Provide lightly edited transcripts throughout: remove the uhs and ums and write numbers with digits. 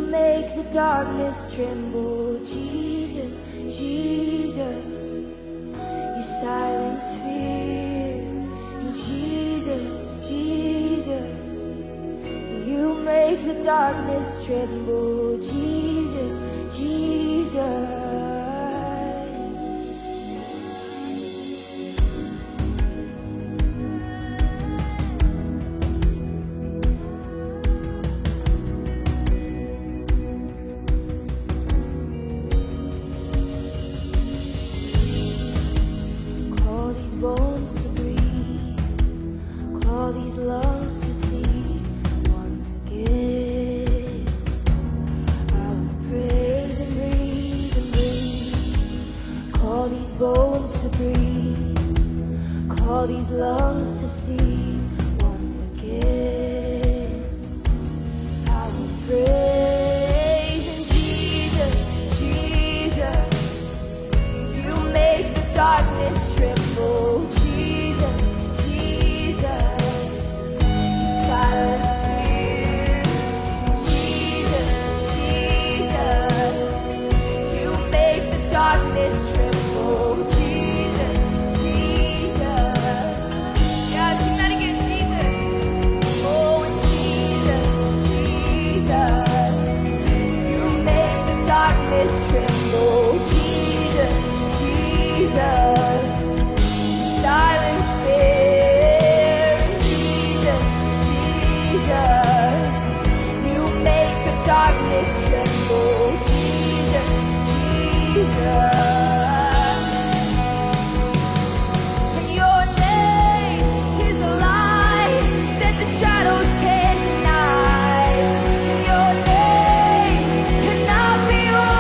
make the darkness tremble. Jesus, Jesus, you silence fear. Jesus, Jesus, you make the darkness tremble. Jesus, Jesus. Bones to breathe, call these lungs to see once again. I will praise and breathe. Call these bones to breathe, call these lungs to see once again. I will praise and Jesus, Jesus, you make the darkness tremble. Jesus, Jesus, you silence fear. Jesus, Jesus, you make the darkness tremble. Jesus, Jesus. Yeah, sing that again, Jesus. Oh, and Jesus, Jesus, you make the darkness tremble. Jesus, Jesus. Silence fear, Jesus, Jesus, you make the darkness tremble, Jesus, Jesus. And your name is a light that the shadows can't deny. And your name cannot be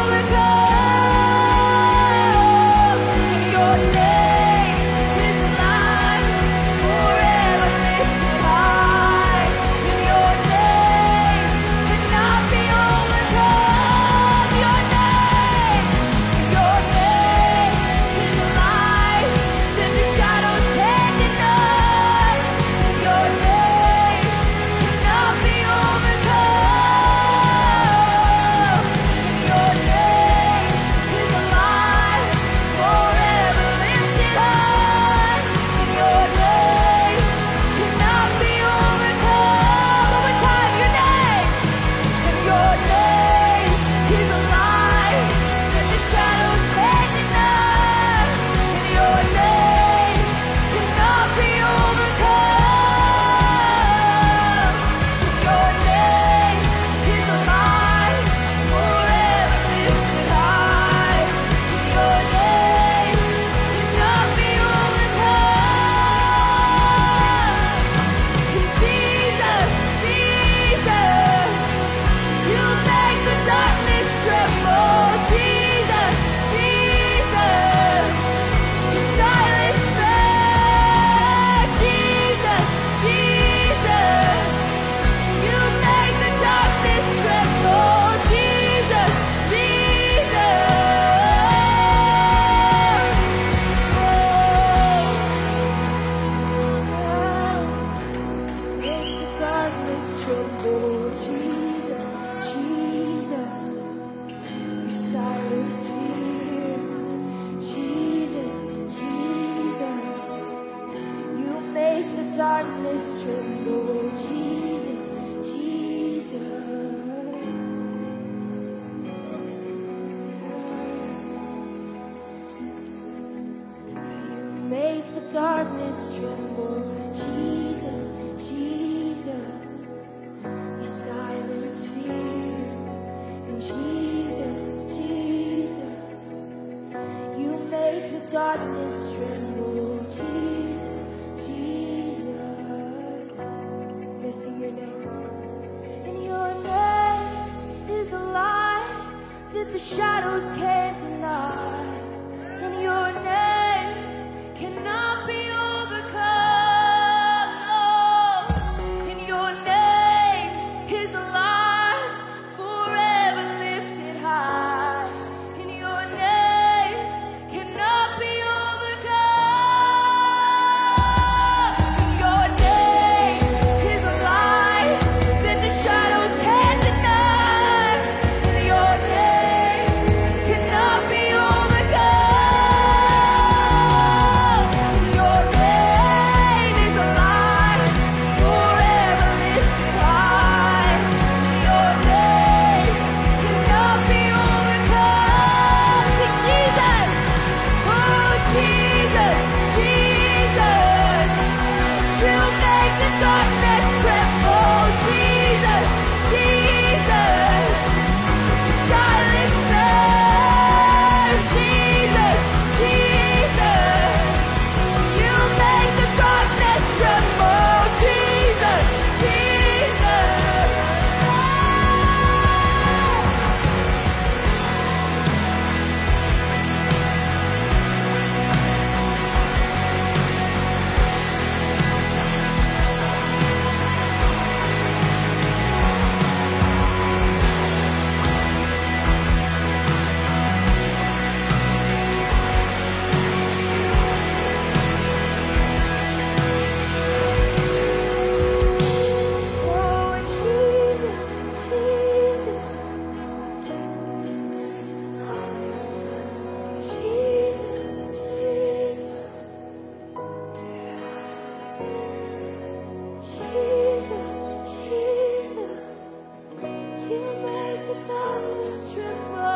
overcome. And your name darkness tremble, Jesus, Jesus. You make the darkness tremble, Jesus, Jesus. You silence fear, and Jesus, Jesus. You make the darkness tremble, Jesus, Jesus. Sing your name. And your name is a light that the shadows can't deny. And your name cannot be overcome. No. And your name is alive, forever lifted high. And your name cannot be overcome. darkness tremble.